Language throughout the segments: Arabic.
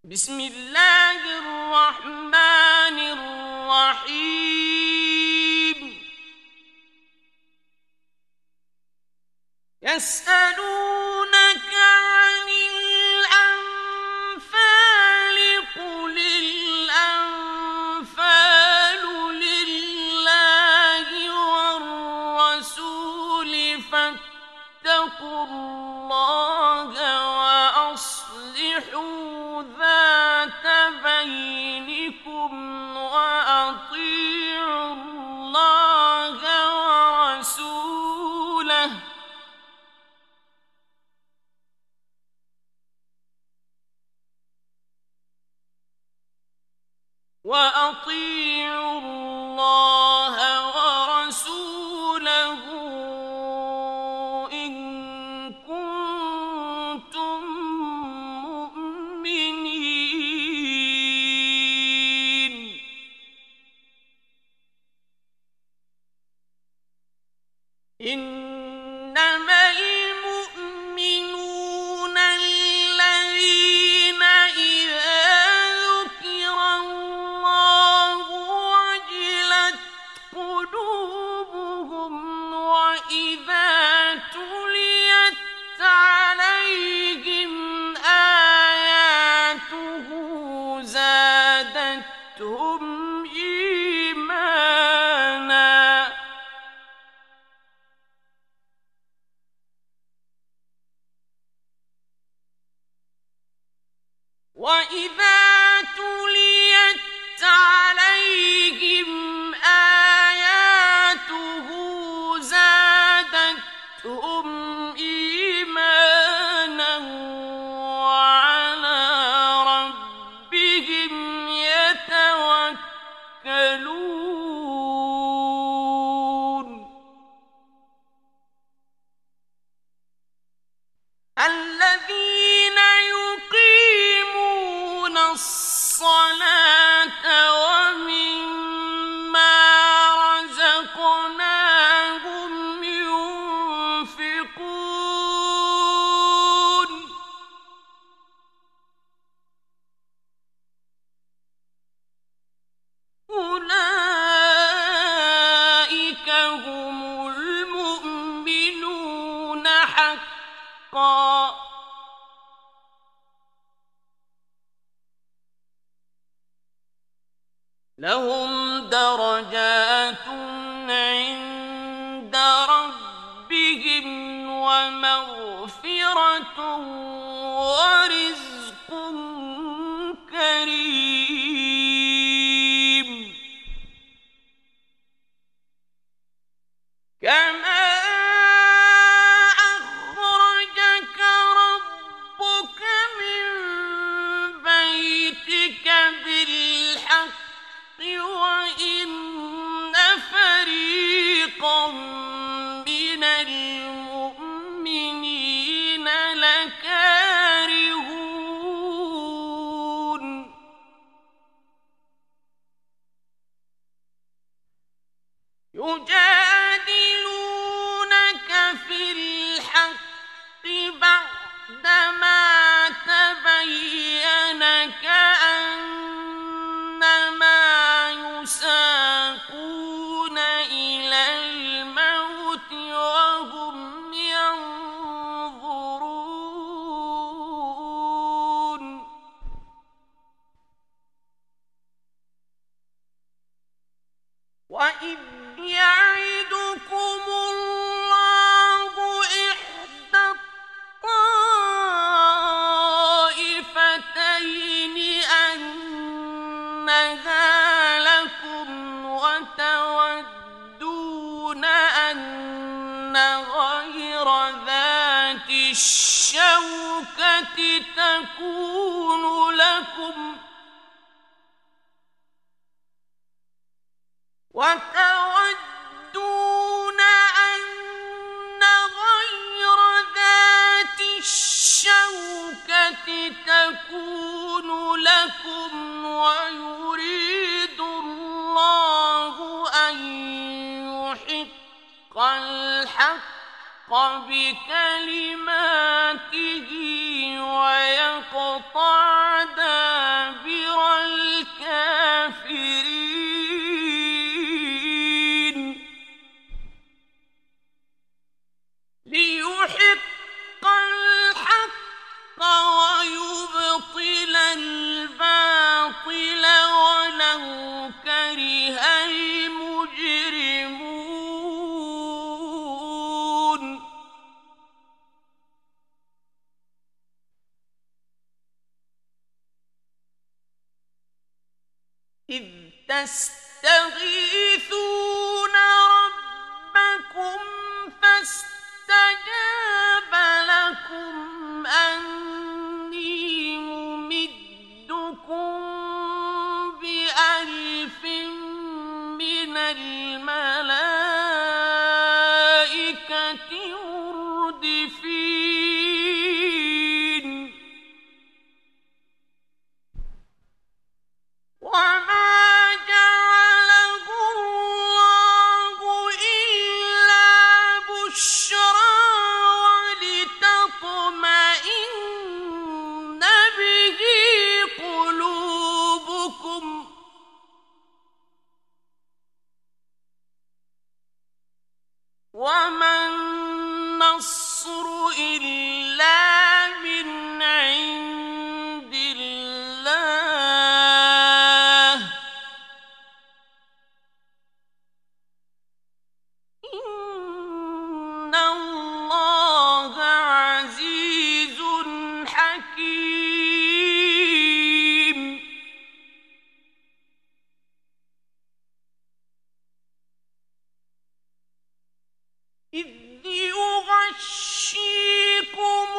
بسم الله الرحمن الرحيم يسألونك عن الأنفال قل الأنفال لله والرسول فاتقوا الله وأصلحوا ذات بينكم وأطيعوا الله ورسوله إن كنتم مؤمنين إنما المؤمنون الذين إذا ذكر الله وجلت قلوبهم وإذا تليت عليهم آياته زادتهم إيمانا وإذا تليت عليهم آياته زادتهم إيمانا وعلى ربهم يتوكلون الذين يقيمون الصلاة ومما رزقناهم ينفقون أولئك هم المؤمنون حقا لهم درجات عند ربهم ومغفرة ورزق كريم كما أخرجك ربك من بيتك بالحق وإن فريقا من المؤمنين لكارهون يجادلونك في الحق بعدما تبين كأنما يساقون إلى الموت وهم ينظرون وإذ يعدكم الله إحدى الطائفتين أنها لكم وتودون أن غير ذات الشوكة تكون لكم ويريد الله أن يحق الحق بكلماته ويقطع دابر إذ تستغيثون ربكم فاستجاب لكم أني ممدكم بألف من الملائكة مردفين وما جعله الله إلا بشرى ولتطمئن به قلوبكم وما النصر إلا من عند الله إن الله عزيز حكيم إذ يغشيكم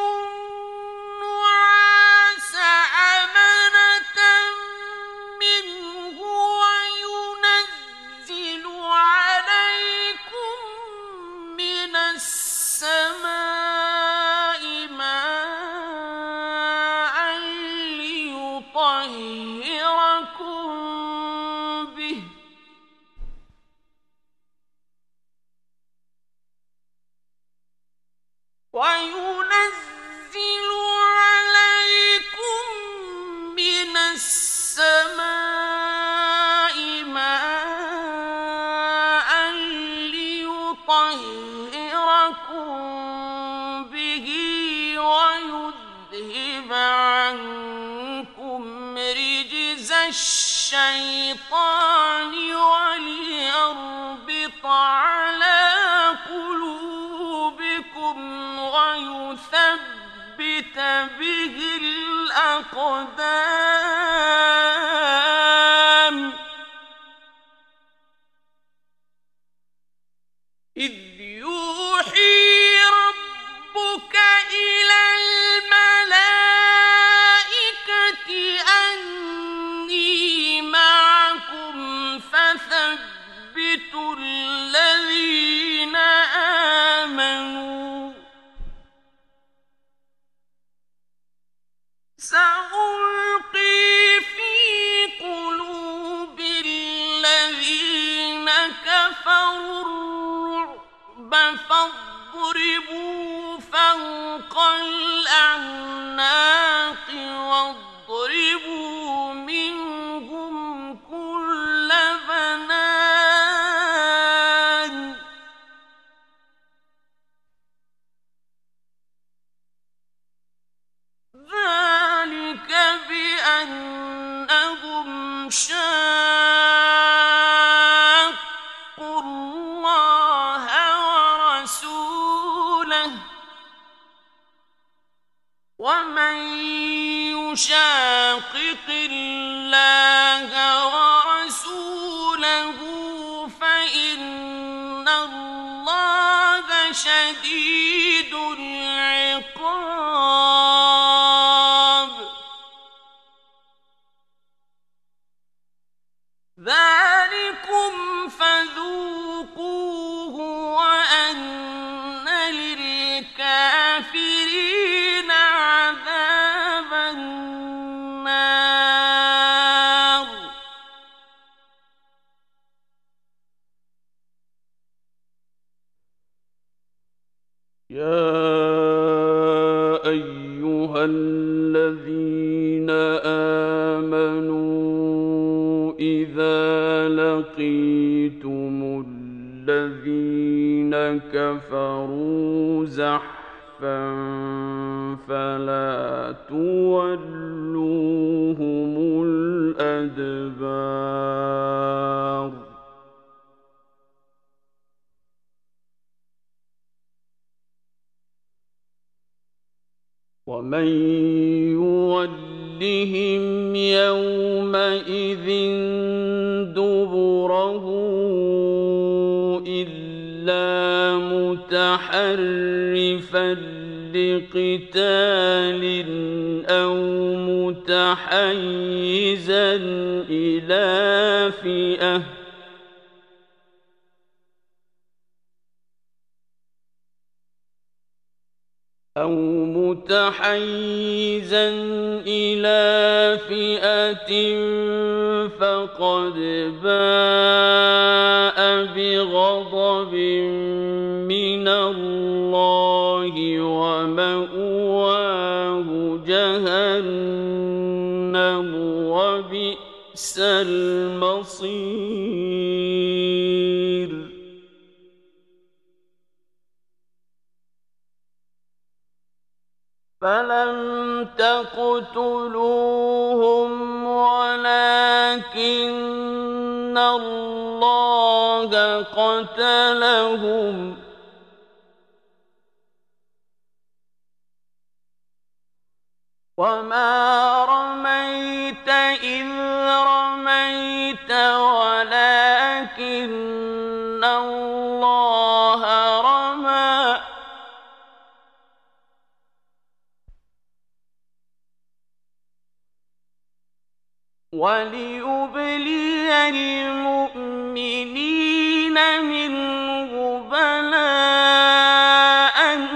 النعاس أمنة منه وينزل عليكم من السماء ماء ليطهركم به وينزل عليكم من السماء ماء ليطهركم به ويذهب عنكم رجز الشيطان وليربط على قلوبكم ويثبت به الأقدام إذ يوحي ربك إلى الملائكة أني معكم فثبتوا الذين آمنوا سألقي في قلوب الذين كفروا الرعب فاضربوا فوق الأعناق واضربوا منهم كل بنان ذلك بأنهم شاقوا الله ورسوله ومن يشاقق الله ورسوله فإن الله شديد العقاب ذلكم فذوقوه وأن للكافرين عذاب النار يا أيها الذين آمنوا إذا لقيتم الذين كفروا زحفا فلا تولوهم الأدبار ومن يولهم لكلهم يومئذ دبره إلا متحرفا لقتال أو متحيزا إلى فئة فقد باء بغضب من الله ومأواه جهنم وبئس المصير. فلم تقتلوهم ولكن الله قتلهم وما رميت إذ رميت ولكن الله رمى وليبلي المؤمنين منه بلاء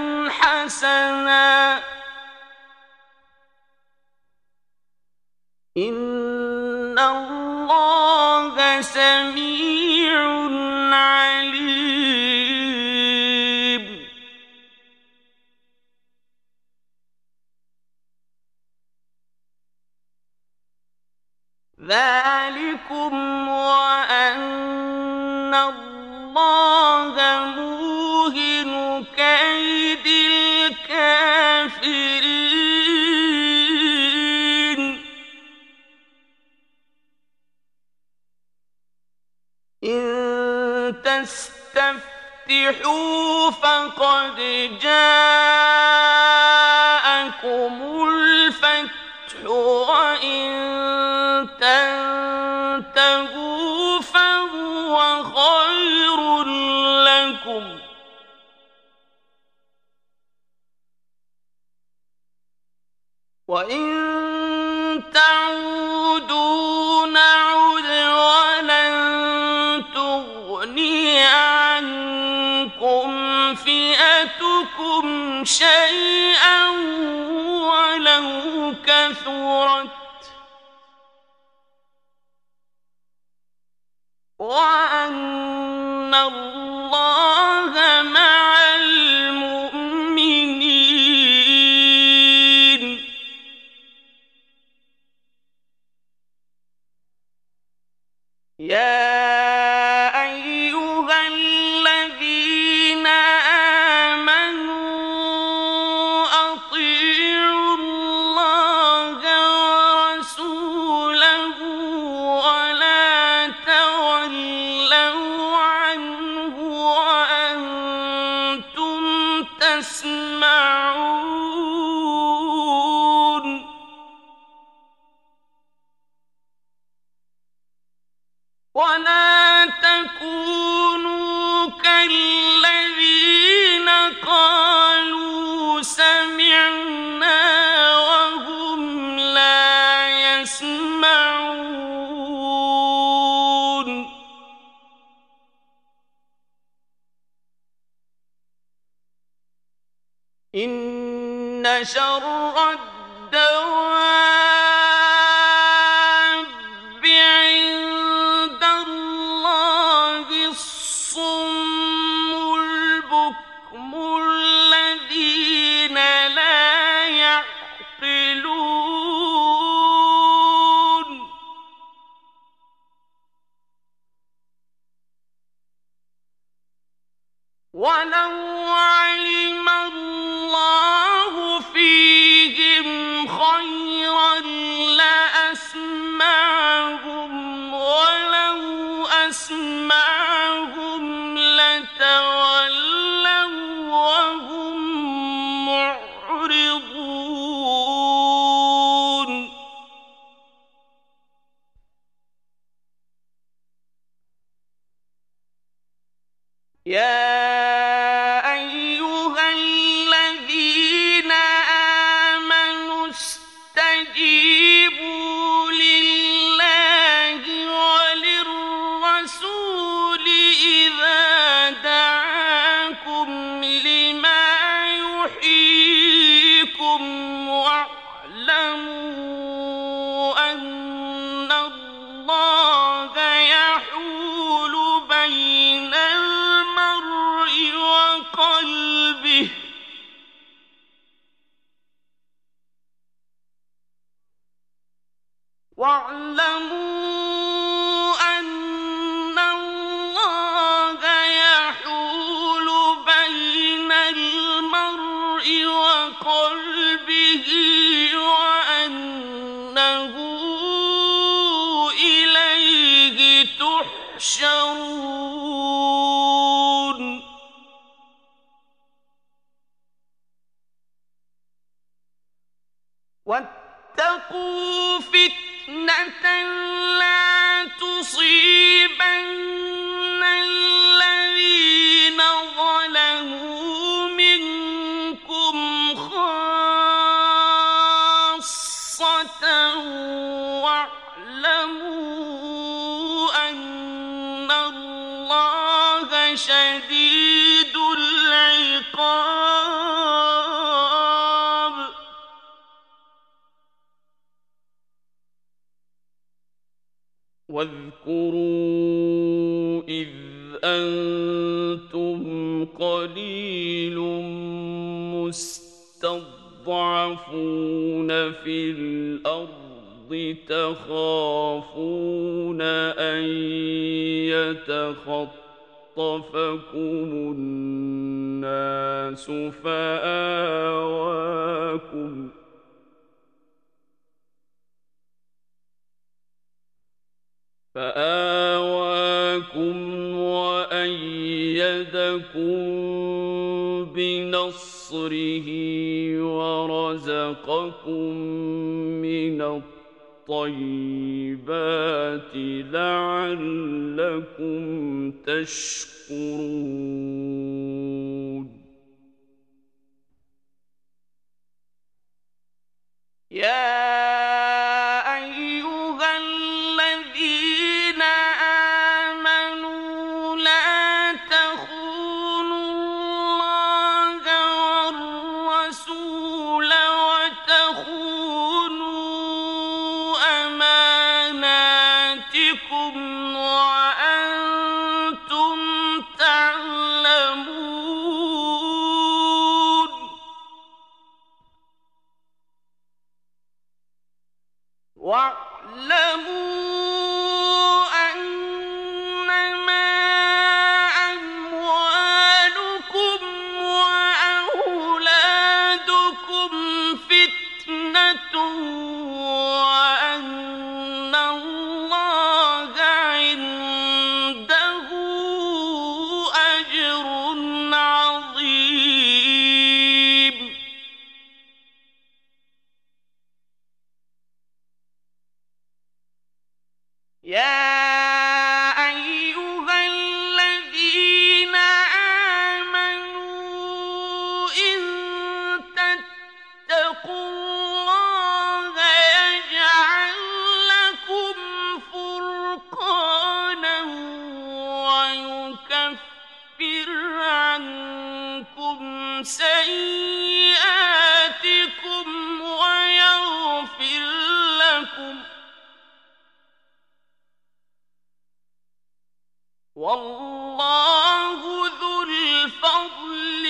حسنا إن الله سميع عليم. ذلكم وأن الله موهن كيد الكافرين. إن تستفتحوا فقد جاءكم الفتح وإن تنتهوا فهو خير لكم وإن تعودوا نعد ولن تغني عنكم فئتكم شيئا ولو كثرت وأن الله مع المؤمنين. يا أيها الذين آمنوا أطيعوا الله ورسوله ولا تولوا عنه وأنتم تسمعون. ولا تكونوا كالذين قالوا سمعنا وهم لا يسمعون. إن شر الدواب عند الله الصم البكم الذين لا يعقلون. ولو علم الله فيهم خيرا لأسمعهم ولو أسمعهم لتولوا وهم معرضون. يا أيها الذين آمنوا استجيبوا لله وللرسول إذا دعاكم لما يحييكم واعلموا أن الله يحول بين المرء وقلبه وأنه إليه تحشرون واتقوا فتنة لا تصيبن الذين ظلموا منكم خاصة واعلموا أن الله شديد العقاب واذكروا إذ أنتم قليل مستضعفون في الأرض تخافون أن يتخطفكم الناس فآواكم وأيدكم بنصره ورزقكم من الطيبات لعلكم تشكرون يا أيها الذين آمنوا لا تخونوا الله والرسول وتخونوا أماناتكم وأنتم تعلمون واعلموا أنما أموالكم وأولادكم فتنة وأن الله عنده أجر عظيم يا أيها الذين آمنوا إن تتقوا الله يجعل لكم فرقانا ويكفر عنكم سيئاتكم ويغفر لكم والله ذو الفضل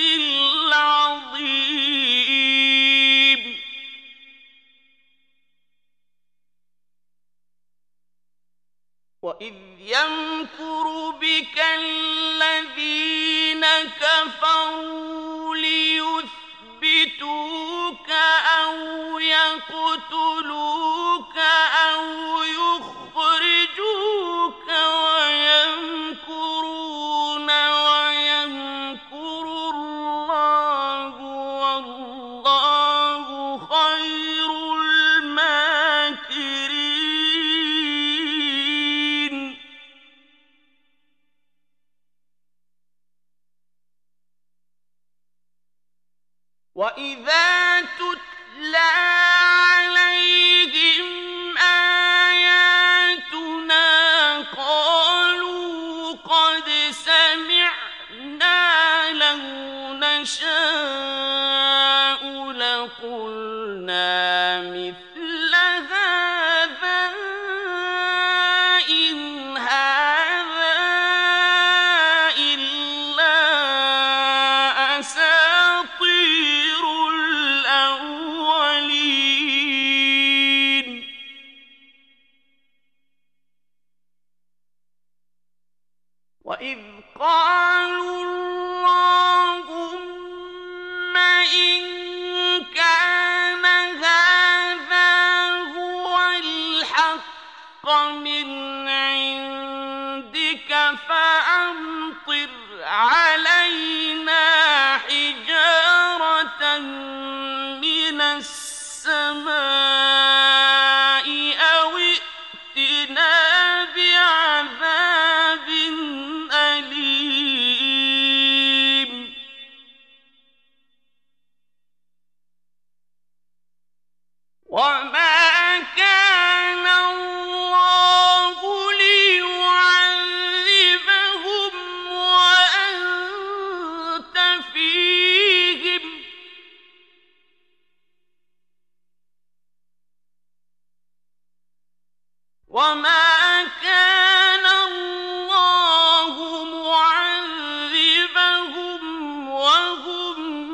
العظيم وإذ يمكر بك الذين كفروا ليثبتوك أو يقتلوك أو يخرجوك ويمكرون ويمكر الله والله خير الماكرين وإذ قالوا اللهم إن كان هذا هو الحق من عندك فأمطر علينا حجارة من السماء أو ائتنا بعذاب أليم وما كان الله ليعذبهم وأنت فيهم وما كان الله معذبهم وهم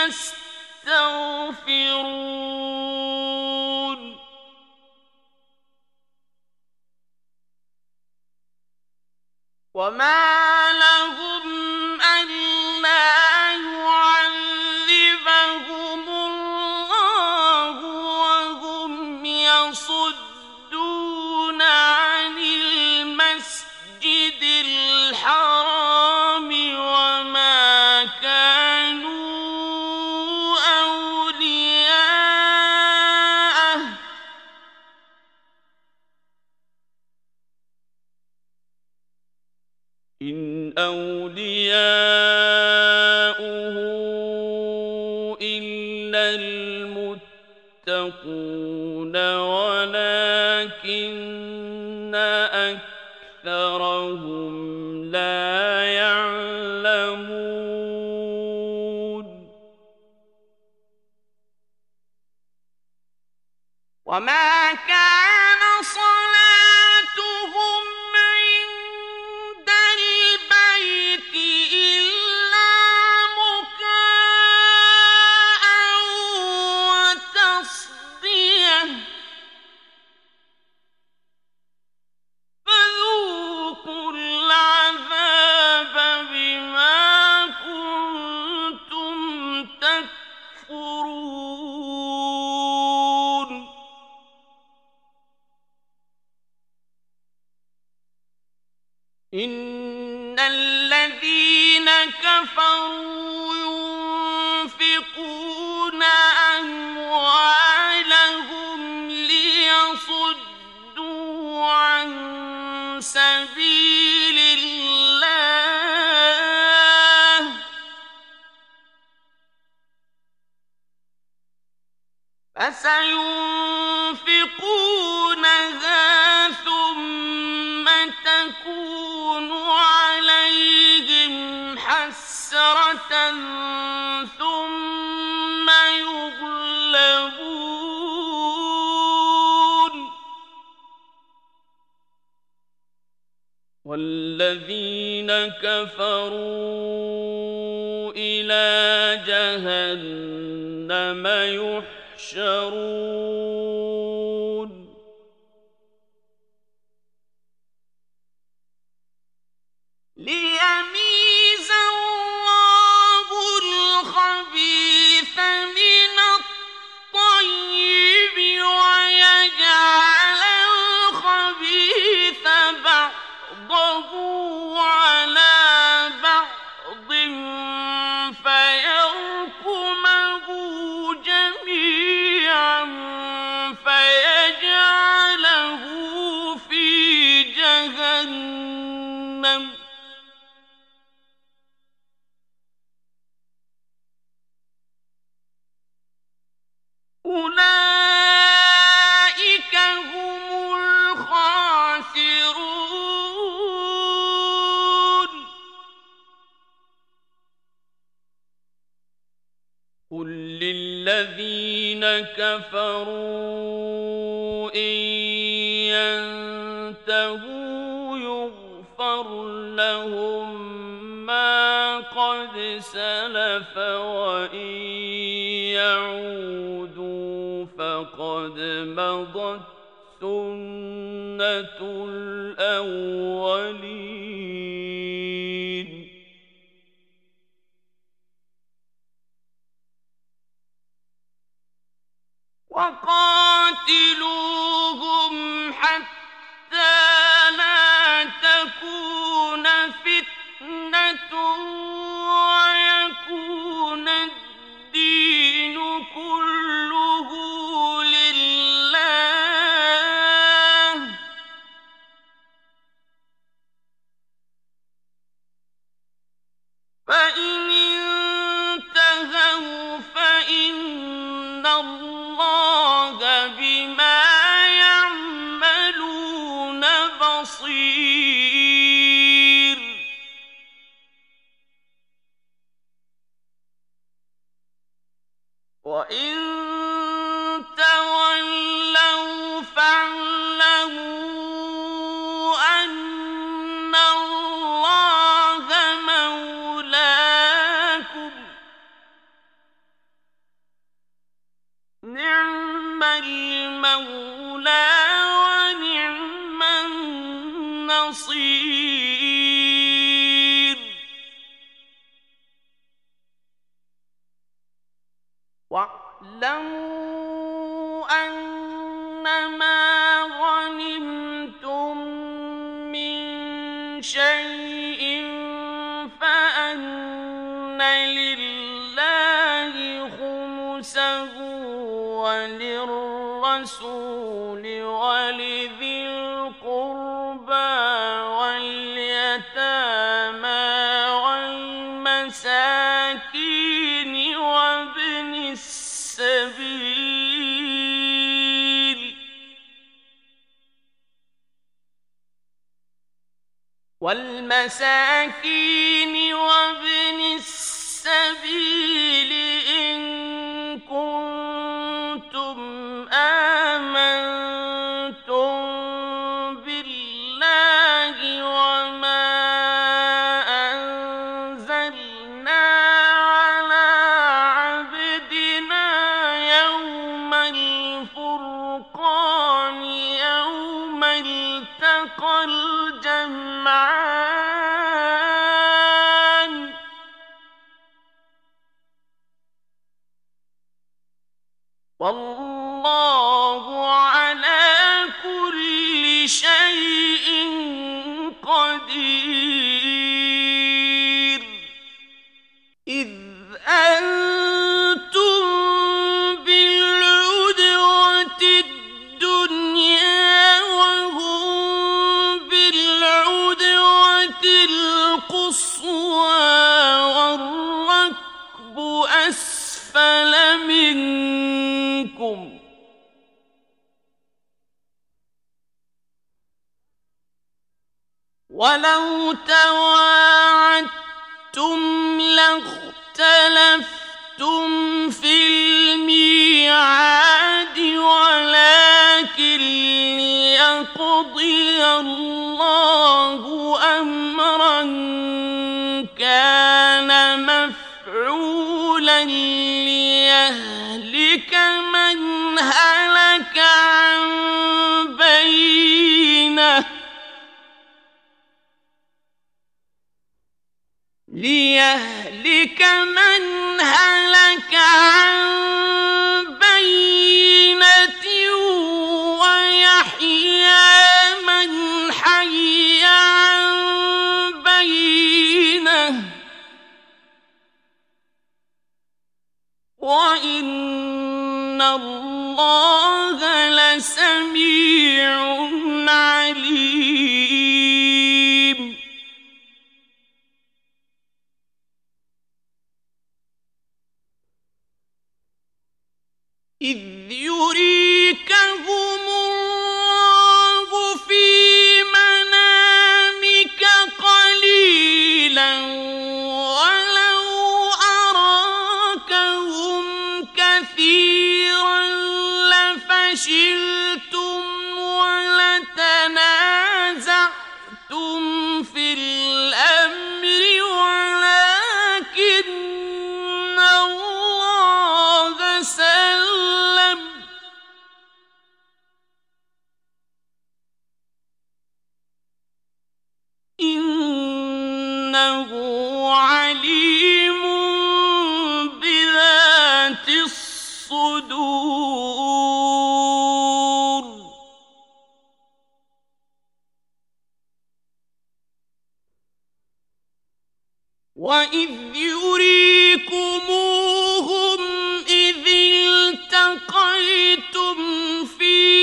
يستغفرون وما لهم ألا يعذبهم الله وهم يصدون عن المسجد الحرام وما كانوا أولياءه إن أولياؤه إلا المتقون ولكن أكثرهم لا يعلمون وما كان صلاتهم عند البيت إلا مكاء وتصدية فذوقوا العذاب بما كنتم تكفرون إن الذين كفروا ينفقون أموالهم ليصدوا عن سبيل الله فسينفقونها ثم تكون عليهم حسرة ثم يغلبون والذين كفروا إلى جهنم يحشرون ليميز الله الخبيث من الطيب ويجعل الخبيث بعضه على بعض فيركمه جميعا فيجعله في جهنم أولئك هم الخاسرون قل للذين كفروا إن ينتهوا يغفر لهم ما قد سلف وإن يعودوا فقد مضت سنة الأولين. سنة الأولين. وقاتلوهم حتى لا تكون فتنة ويكون الدين كله لله. فإن انتهوا فإن الله بما يعملون بصير. وإن تولوا فاعلموا أن الله مولاكم نعم المولى ونعم النصير. واعلموا أنما غنمتم من شيء فأن لله خمسه وللرسول ولذي القربى واليتامى والمساكين وابن السبيل إن كنتم آمنتم بالله وما أنزلنا على عبدنا يوم الفرقان يوم التقى الجمعان والله على كل شيء قدير. إذ أنتم بالعدوة الدنيا وهم بالعدوة القصوى والركب أسفل منكم ولو تواعدتم لاختلفتم في الميعاد ولكن ليقضي الله أمرا كان مفعولا ليهلك من هلك عن بينة ويحيى من حي عن بينة وإن الله لسميع عليم. إذ يريكهم الله في منامك قليلا ولو أراكهم كثيرا لفشلتم ولتنازعتم في الأمر ولكن الله سلم إنه عليم بذات الصدور. وإذ يريكموهم إذ التقيتم في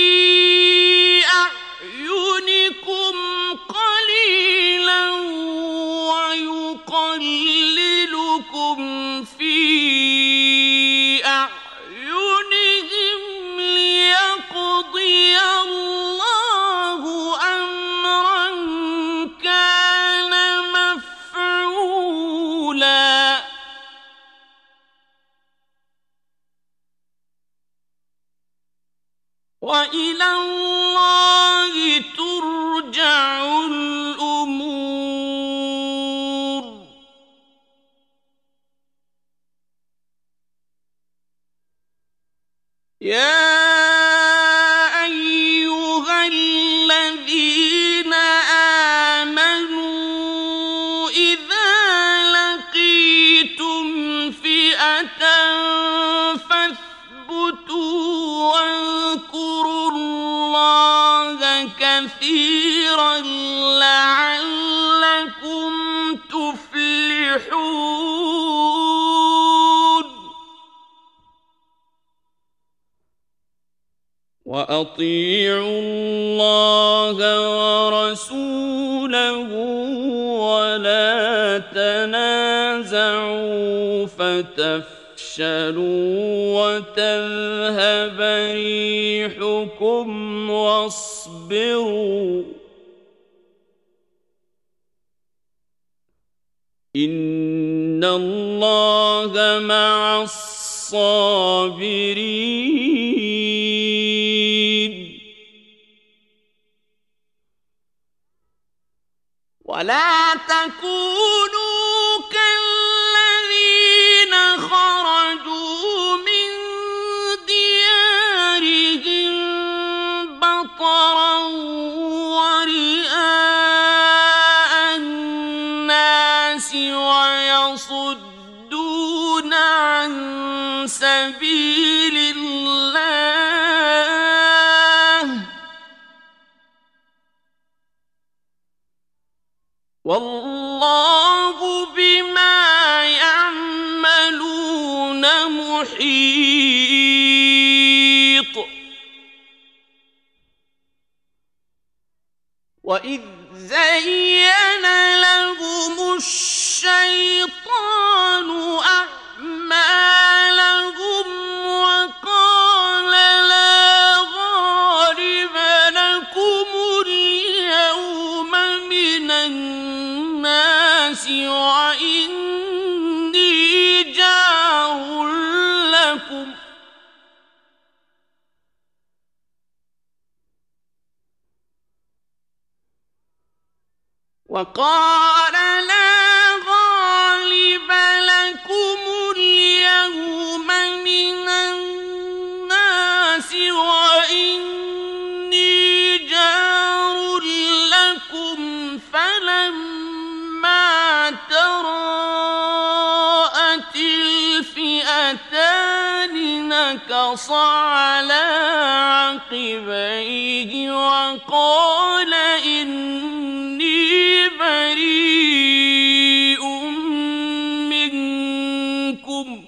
أعينكم قليلا ويقللكم في أعينهم ليقضي الله أمرا كان مفعولا وإلى الله ترجع الأمور يا أيها الذين آمنوا إذا لقيتم فئة فاثبتوا واذكروا الله كثيرا لعلكم تفلحون وأطيعوا الله ورسوله ولا تنازعوا فتفشلوا وتذهب ريحكم واصبروا إن الله مع الصابرين ولا تكونوا كالذين خرجوا من ديارهم بطرا ورئاء الناس ويصدون عن سبيل الله والله بما يعملون محيط وإذ زين لهم الشيطان أعمالهم وقال لا غالب لكم اليوم من الناس وإني جار لكم وقال لا غالب لكم اليوم من الناس وإني جار لكم فلما تراءت الفئتان نكص على عقبيه وقال إني بريء منكم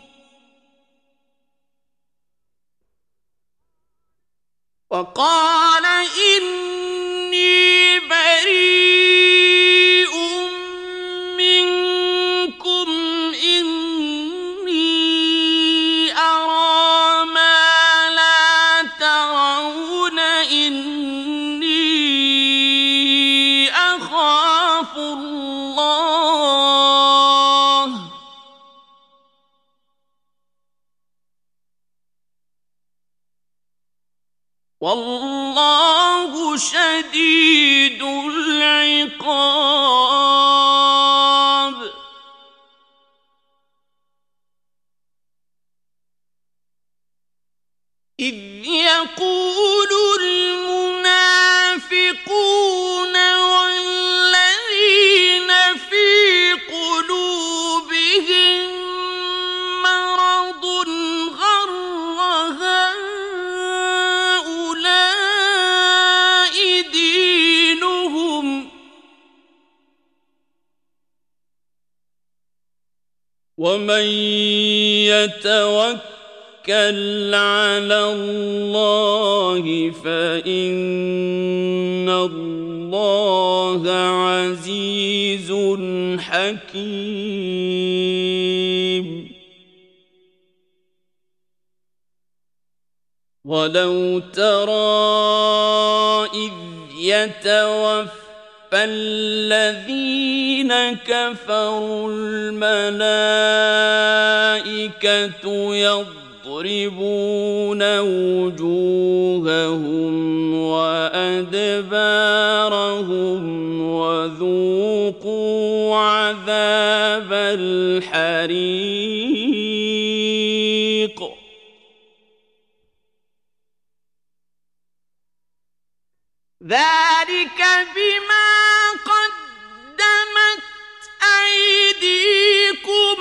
إني أرى ما لا ترون إني أخاف الله والله شديد العقاب إذ يقول المنافقون والذين في قلوبهم مرض غر هؤلاء دينهم ومن يتوكل على الله فإن الله عزيز حكيم. ولو ترى إذ يتوفى فالذين كفروا الملائكة يضربون وجوههم وأدبارهم وذوقوا عذاب الحريق. ذلك بما قدمت أيديكم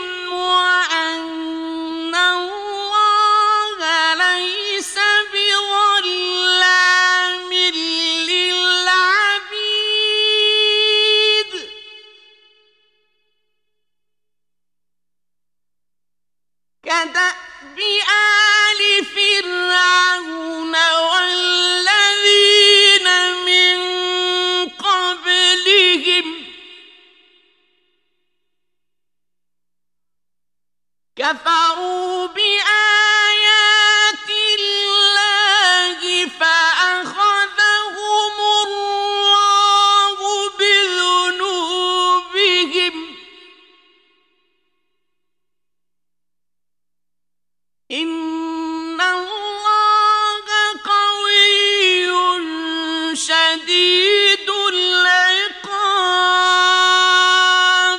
وأن الله ليس بظلام للعبيد. كدأب آل فرعون والذين من قبلهم كفروا بآيات الله فأخذهم الله بذنوبهم إن الله قوي شديد العقاب.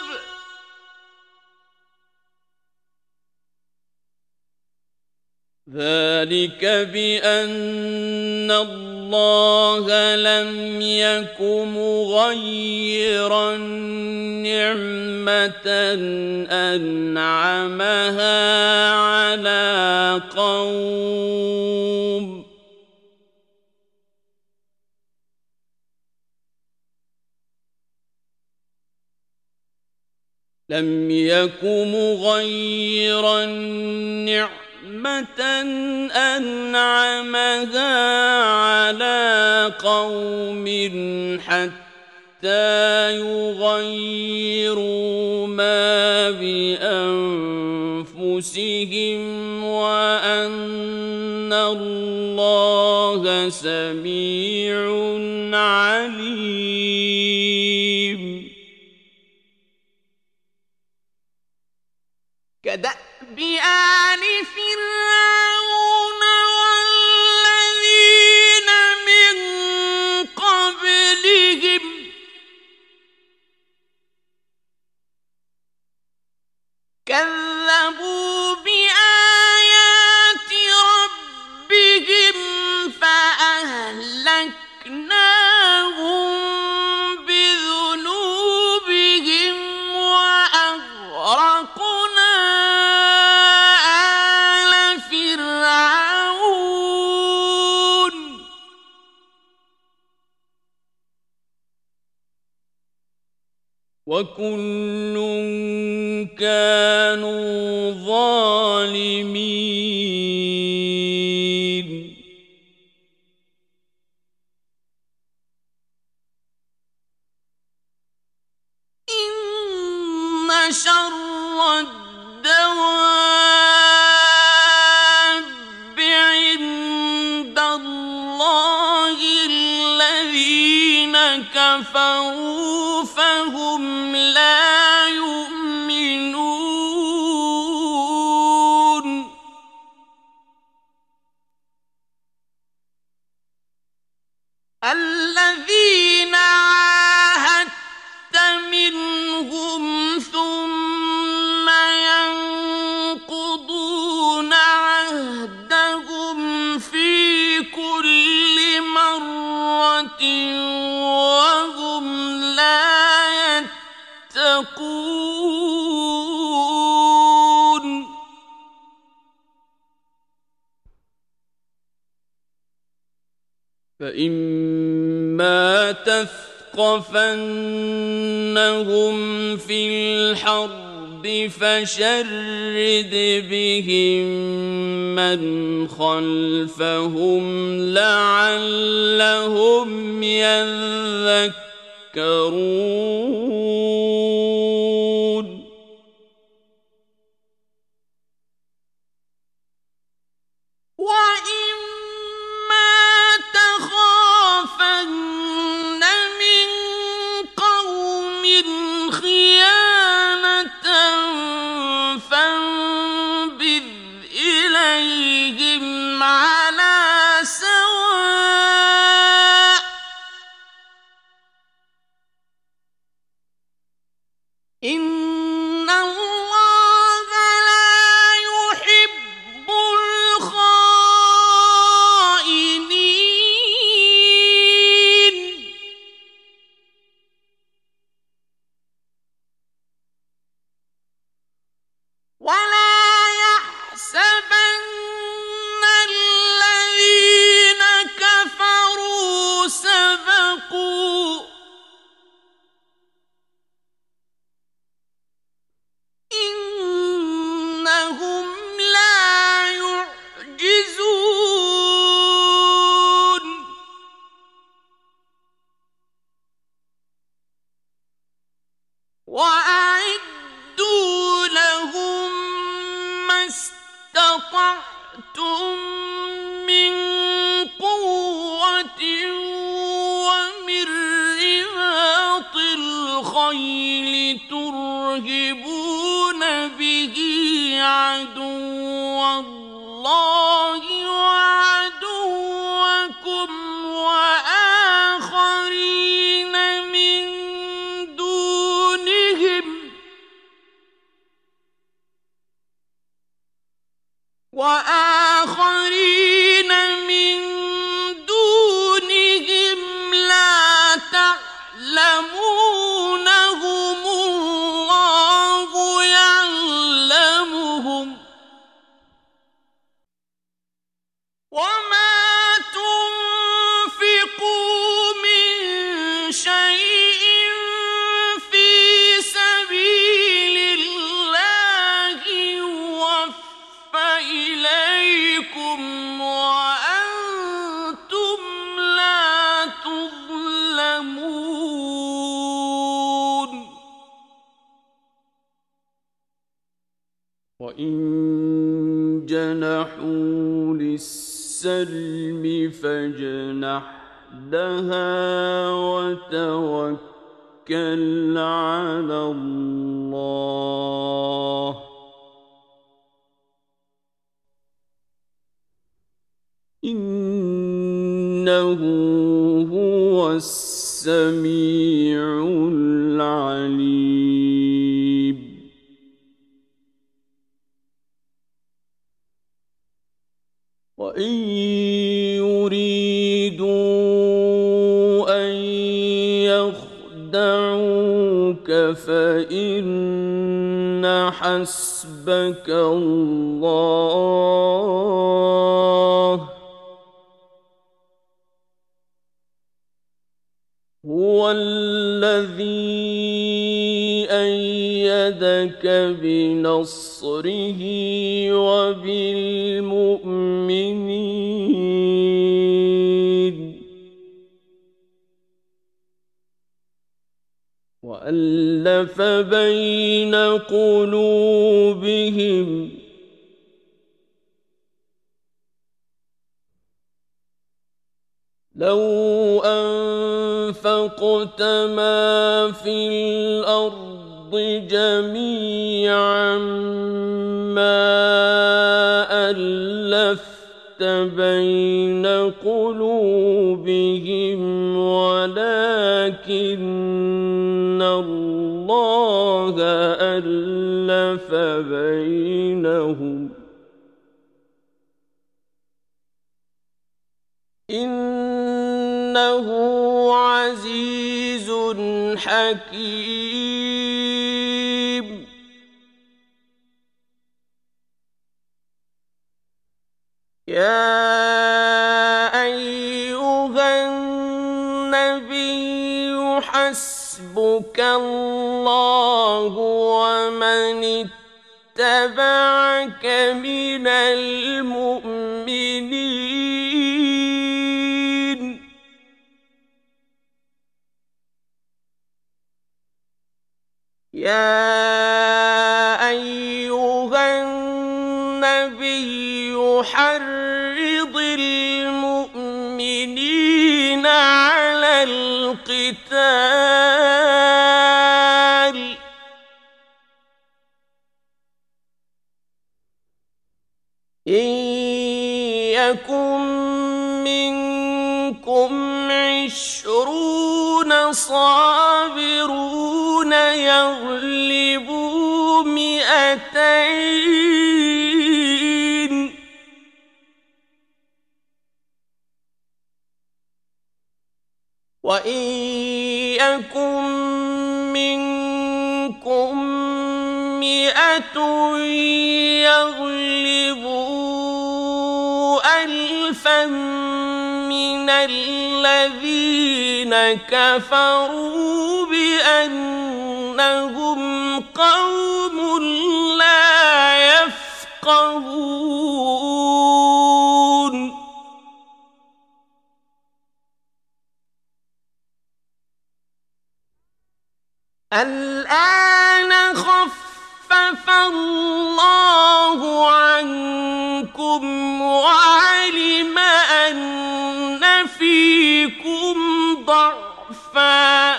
ذلك بأن الله لم يك مغيرا نعمة أنعمها على قوم لم يك مغيرا نعمة أنعمها على قوم حتى يغيروا ما بأنفسهم وأن الله سميع عليم. كدأب آل فرعون والذين من قبلهم كذبوا بآيات ربهم فأهلكناهم بذنوبهم وأغرقنا آل فرعون وكل كانوا ظالمين. إن شر الدواب عند الله الذين كفروا فهم لا يؤمنون. الذين عاهدت منهم ثم ينقضون عهدهم في كل مرة وهم لا يتقون. فإما تثقفنهم في الحرب فشرد بهم من خلفهم لعلهم يذكرون وإما تخافن من قوم خيانة فانبذ إليهم على سواء إن الله لا يحب الخائنين ولا يحسبن الذين كفروا سبقوا إنهم لا يعجزون وأعدوا لهم ما استطعتم من قوة ومن رباط الخيل ترهبون به عدو الله وعدوكم وآخرين من دونهم لا تعلمونهم الله يعلمهم وما تنفقوا من شيء في سبيل الله يوفى إليكم وأنتم لا تظلمون وإن جنحوا للسلم فاجنح لها وتوكل على الله إنه هو السميع العليم وإن يريدوا أن يخدعوك فإن حسبك الله هو الذي أيدك بنصره وبالمؤمنين وألف بين قلوبهم لو أنفقت ما في الأرض جميعا ما ألفت بين قلوبهم ولكن الله ألف بينهم إنه عزيز حكيم يا أيها النبي حسبك الله ومن اتبعك من المؤمنين يا أيها النبي حرض المؤمنين على القتال إن يكن منكم 20 صابرون يغلبوا 200 وإن يكن منكم 100 يغلبوا 1000 من الذين كفروا بأنهم قوم لا يفقهون الآن خفف الله عنكم وعلم أن فيكم ضعفا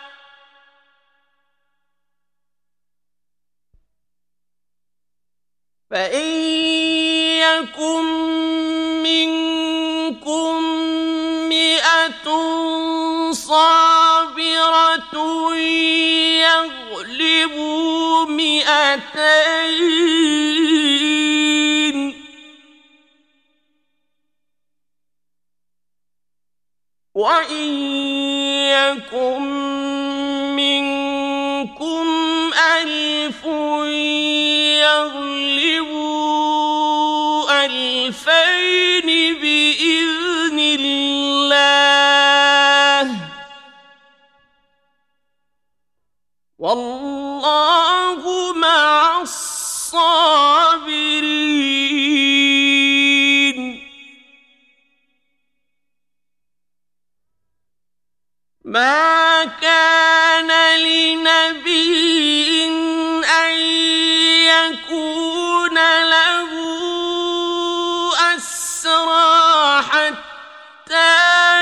فإن يكن منكم 100 صابرة يغلبوا 200 وإن يكن منكم 1000 يغلبوا 2000 بإذن الله والله مع الصابرين ما كان لنبي أن يكون له أسرى حتى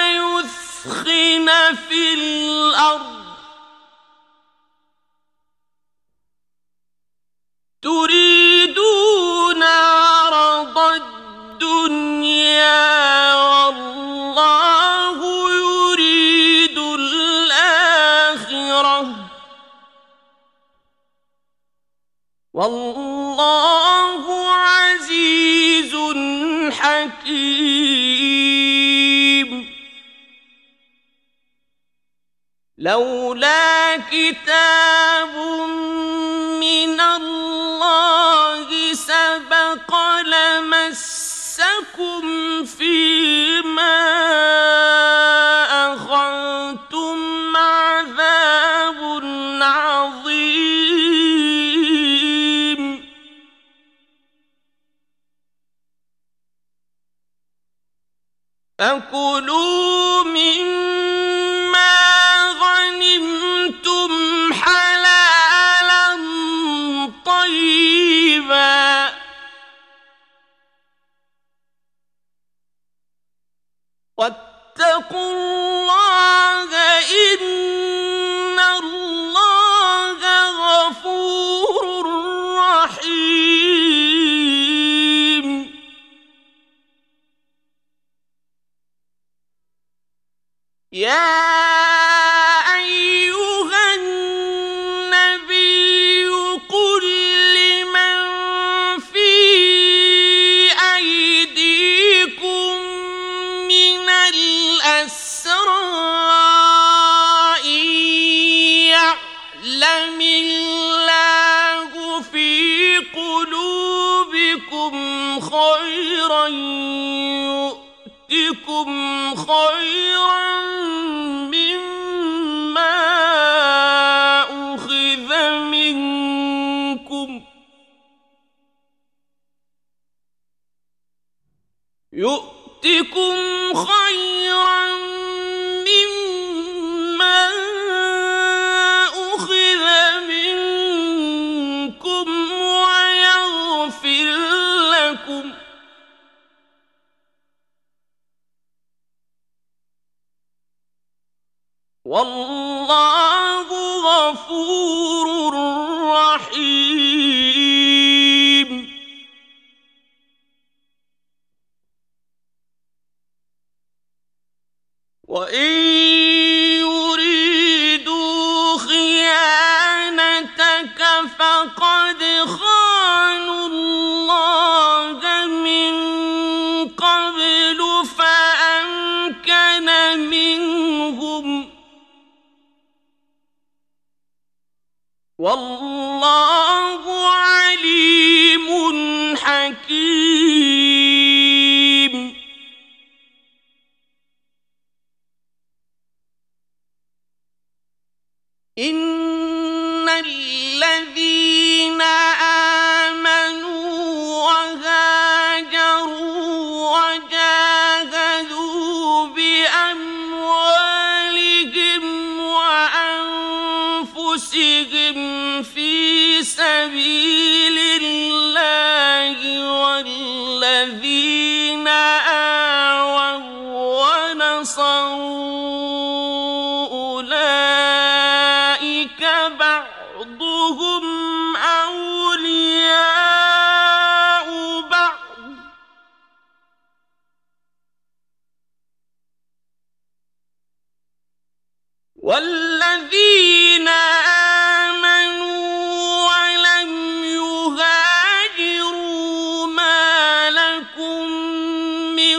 يثخن في الأرض تريدون عرض الدنيا والله يريد الآخرة والله عزيز حكيم لولا كتاب من الله سبق لمسكم فيما أخذتم عذاب عظيم فكلوا مما غنمتم حلالا طيبا واتقوا الله إن الله غفور رحيم يا أيها النبي قل لمن في أيديكم من الأسرى إن يعلم الله في قلوبكم خيرا يؤتكم خيرا مما والله غفور رحيم. وإن يريدوا خيانتك فقد خانوا الله من قبل فأمكن منهم، والله عليم حكيم. إن الذين آمنوا وهاجروا وجاهدوا بأموالهم وأنفسهم في سبيل الله والذين آووا ونصروا أولئك بعضهم أولياء بعض، والذين آمنوا ولم يهاجروا ما لكم من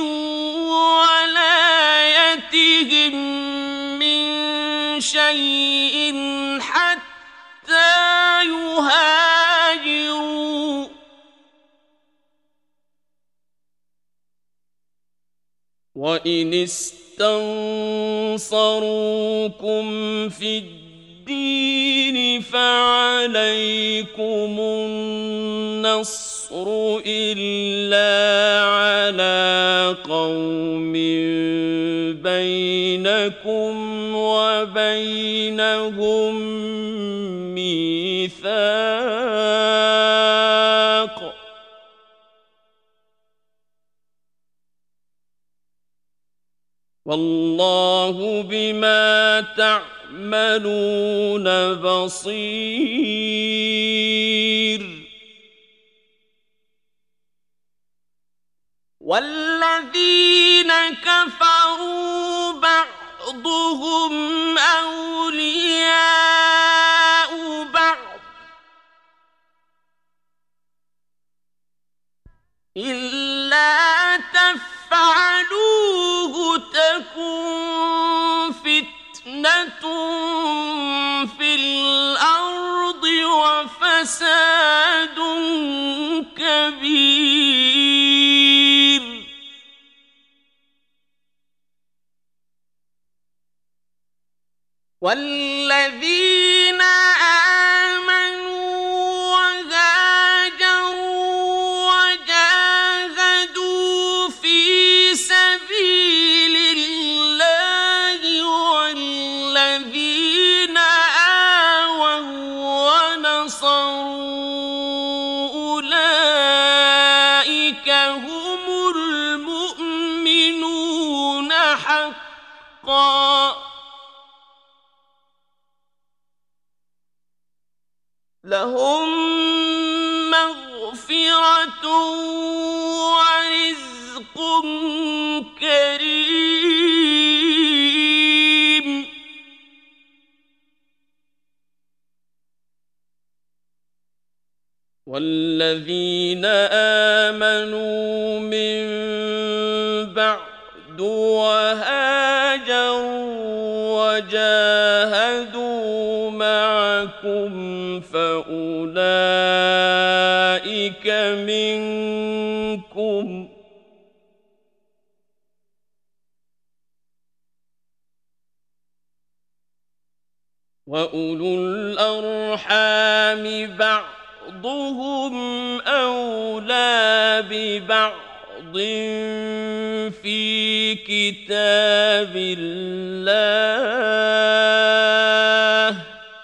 ولايتهم من شيء حتى يهاجروا، وإن استنصروكم في الدين فعليكم النصر إلا على قوم بينكم وبينهم ميثاق، والله بما تعملون بصير. والذين كفروا بعضهم أولياء بعض إلا تفعلوه تكن فتنة في الأرض وفساد كبير. والذين آمنوا وهاجروا وجاهدوا في سبيل الله والذين آووا ونصروا أولئك هم المؤمنون حقا، لهم مغفرة ورزق كريم. والذين آمنوا من بعد وهاجروا وجاهدوا معكم فأولئك منكم، وأولو الأرحام بعضهم أولى ببعض في كتاب الله،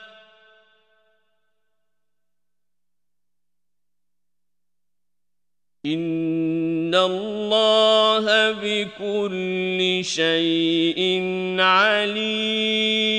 إن الله بكل شيء عليم.